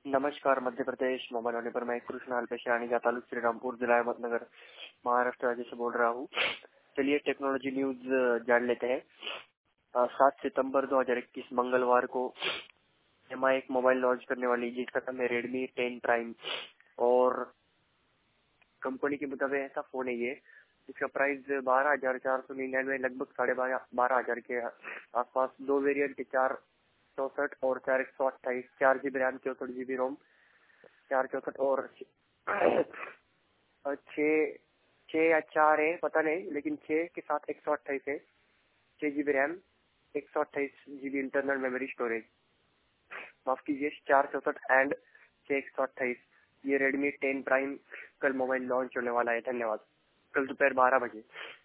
नमस्कार। मध्य प्रदेश मोबाइल होने पर मैं कृष्ण अल्पेश का तालुक श्रीरामपुर जिला अहमदनगर महाराष्ट्र राज्य से बोल रहा हूँ। चलिए टेक्नोलॉजी न्यूज जान लेते हैं। 7 सितंबर 2021 मंगलवार को एमआई एक मोबाइल लॉन्च करने वाली, जिसका नाम है रेडमी 10 प्राइम और कंपनी के मुताबिक ऐसा फोन है ये। इसका प्राइस 12,499, लगभग 12,500 के आसपास। 2 वेरिएंट, 464 और 4/128, 4 GB रैम, 64 GB रोम, 464 और 6 या 4 है पता नहीं, लेकिन 6 के साथ 128 है। 6 GB RAM, 128 GB internal memory storage, माफ कीजिए 464 एंड 6/128। ये रेडमी 10 प्राइम कल मोबाइल लॉन्च होने वाला है। धन्यवाद। कल दोपहर 12 बजे।